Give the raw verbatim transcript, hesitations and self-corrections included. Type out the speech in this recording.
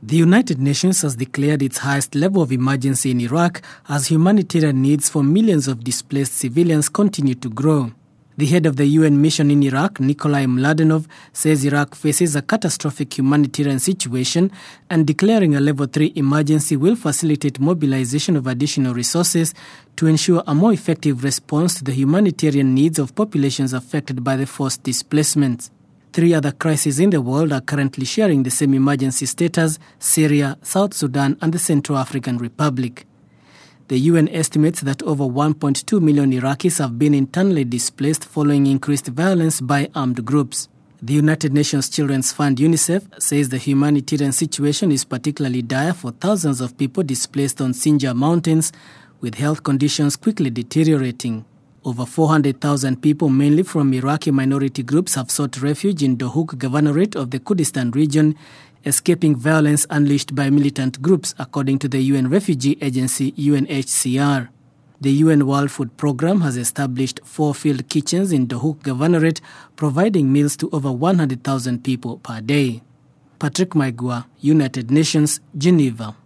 The United Nations has declared its highest level of emergency in Iraq as humanitarian needs for millions of displaced civilians continue to grow. The head of the U N mission in Iraq, Nikolai Mladenov, says Iraq faces a catastrophic humanitarian situation, and declaring a level three emergency will facilitate mobilization of additional resources to ensure a more effective response to the humanitarian needs of populations affected by the forced displacements. Three other crises in the world are currently sharing the same emergency status: Syria, South Sudan, and the Central African Republic. The U N estimates that over one point two million Iraqis have been internally displaced following increased violence by armed groups. The United Nations Children's Fund UNICEF says the humanitarian situation is particularly dire for thousands of people displaced on Sinjar Mountains, with health conditions quickly deteriorating. Over four hundred thousand people, mainly from Iraqi minority groups, have sought refuge in Dohuk Governorate of the Kurdistan region, escaping violence unleashed by militant groups, according to the U N refugee agency U N H C R. The U N World Food Programme has established four field kitchens in Dohuk Governorate, providing meals to over one hundred thousand people per day. Patrick Maigua, United Nations, Geneva.